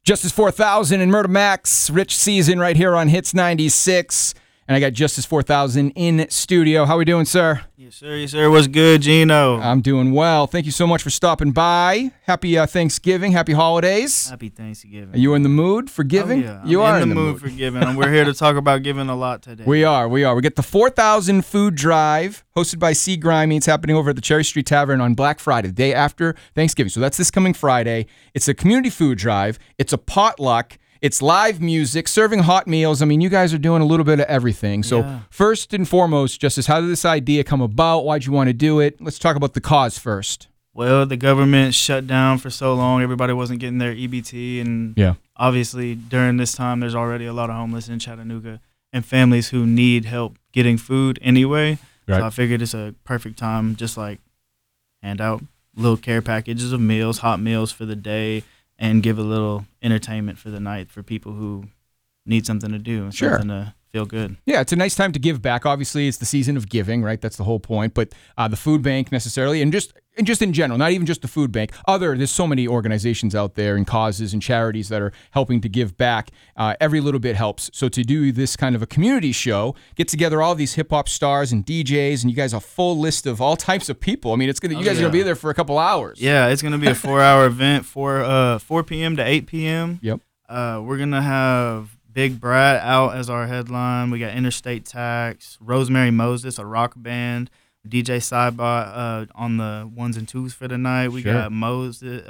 Justice 4000 and Murder Max, Rich Season right here on Hits 96. And I got Justice 4000 in studio. How we doing, sir? Yes, sir. Yes, sir. What's good, Gino? I'm doing well. Thank you so much for stopping by. Happy Thanksgiving. Happy holidays. Happy Thanksgiving. Are you in the mood for giving? Oh, yeah. You I'm are in the mood for giving. And we're here to talk about giving a lot today. We are. We get the 4000 Food Drive hosted by C. Grimey. It's happening over at the Cherry Street Tavern on Black Friday, the day after Thanksgiving. So that's this coming Friday. It's a community food drive. It's a potluck. It's live music, serving hot meals. I mean, you guys are doing a little bit of everything. So First and foremost, Justice, how did this idea come about? Why'd you want to do it? Let's talk about the cause first. Well, the government shut down for so long. Everybody wasn't getting their EBT. And obviously, during this time, there's already a lot of homeless in Chattanooga and families who need help getting food anyway. Right. So I figured it's a perfect time, just like hand out little care packages of meals, hot meals for the day, and give a little entertainment for the night for people who need something to do and something to feel good. Yeah, it's a nice time to give back. Obviously, it's the season of giving, right? That's the whole point. But the food bank necessarily, and just in general, not even just the food bank. There's so many organizations out there and causes and charities that are helping to give back. Every little bit helps. So to do this kind of a community show, get together all these hip hop stars and DJs, and you guys have a full list of all types of people. I mean, you guys are gonna be there for a couple hours. Yeah, it's gonna be a 4-hour event, 4 p.m. to 8 p.m. Yep. We're gonna have Big Brat out as our headline. We got Interstate Tax, Rosemary Moses, a rock band, DJ Sidebot on the ones and twos for the night. We got Motion,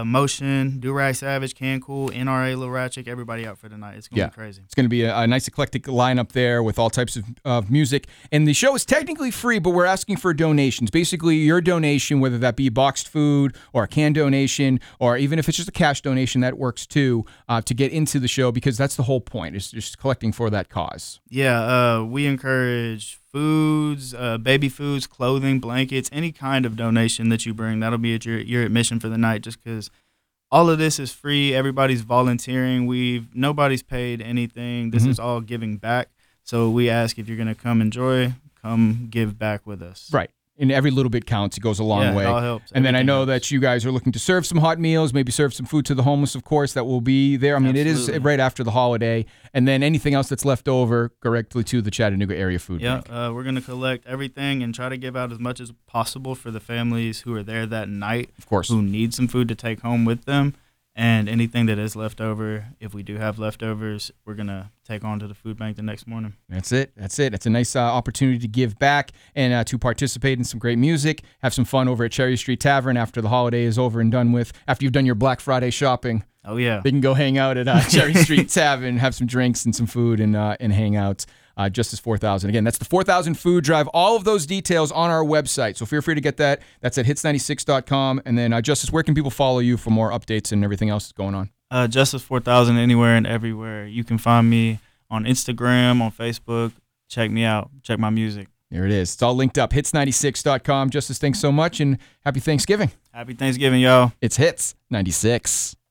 Durag Savage, Can Cool, NRA Lil Ratchet, everybody out for the night. It's going to be crazy. It's going to be a nice eclectic lineup there with all types of music. And the show is technically free, but we're asking for donations. Basically, your donation, whether that be boxed food or a canned donation, or even if it's just a cash donation, that works too, to get into the show, because that's the whole point, is just collecting for that cause. Yeah, we encourage foods, baby foods, clothing, blankets, any kind of donation that you bring. That'll be at your admission for the night, just because all of this is free. Everybody's volunteering. Nobody's paid anything. This is all giving back. So we ask, if you're going to come give back with us. Right. And every little bit counts. It goes a long way. It all helps. And then I know that you guys are looking to serve some hot meals, maybe serve some food to the homeless, of course, that will be there. I mean, It is right after the holiday. And then anything else that's left over, directly to the Chattanooga Area Food Bank. We're going to collect everything and try to give out as much as possible for the families who are there that night, of course, who need some food to take home with them. And anything that is left over, if we do have leftovers, we're going to take on to the food bank the next morning. That's it. It's a nice opportunity to give back and to participate in some great music, have some fun over at Cherry Street Tavern after the holiday is over and done with, after you've done your Black Friday shopping. Oh, yeah. They can go hang out at Cherry Street Tavern, have some drinks and some food and hang out. Justice 4000. Again, that's the 4000 Food Drive. All of those details on our website, so feel free to get that. That's at hits96.com. And then, Justice, where can people follow you for more updates and everything else that's going on? Justice 4000 anywhere and everywhere. You can find me on Instagram, on Facebook. Check me out. Check my music. There it is. It's all linked up. Hits96.com. Justice, thanks so much, and happy Thanksgiving. Happy Thanksgiving, y'all. It's Hits 96.